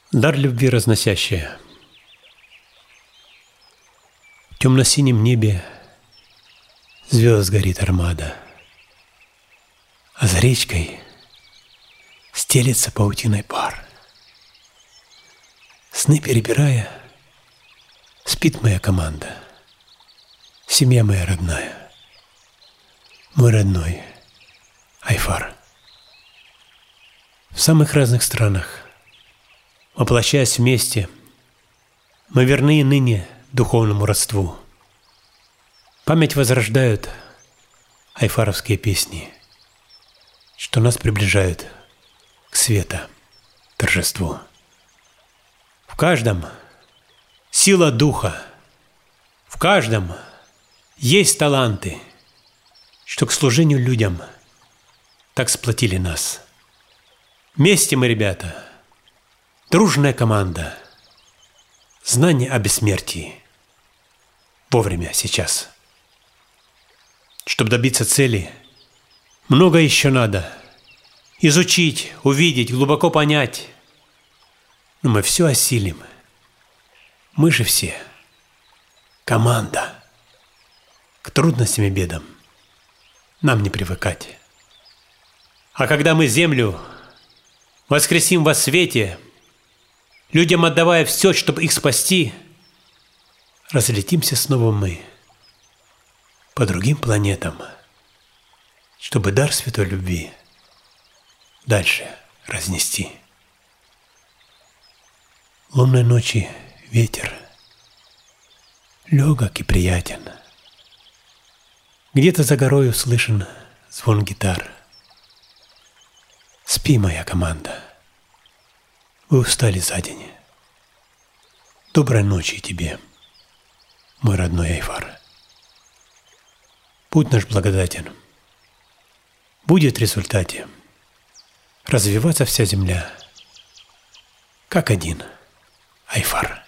Дар любви разносящая. В темно-синем небе звезд горит армада, а за речкой стелется паутиной пар. Сны перебирая, спит моя команда, семья моя родная, мой родной Айфар. В самых разных странах, воплощаясь вместе, мы верны и ныне духовному родству. Память возрождают айфаровские песни, что нас приближают к света, торжеству. В каждом сила духа, в каждом есть таланты, что к служению людям так сплотили нас. Вместе мы, ребята, дружная команда, знание о бессмертии. Вовремя, сейчас. Чтобы добиться цели, много еще надо. Изучить, увидеть, глубоко понять. Но мы все осилим. Мы же все команда. К трудностям и бедам нам не привыкать. А когда мы землю воскресим во свете, людям отдавая все, чтобы их спасти, разлетимся снова мы по другим планетам, чтобы дар святой любви дальше разнести. Лунной ночи ветер легок и приятен. Где-то за горою слышен звон гитар. Спи, моя команда. Вы устали за день. Доброй ночи тебе, мой родной Айфар. Путь наш благодатен. Будет в результате развиваться вся земля, как один Айфар.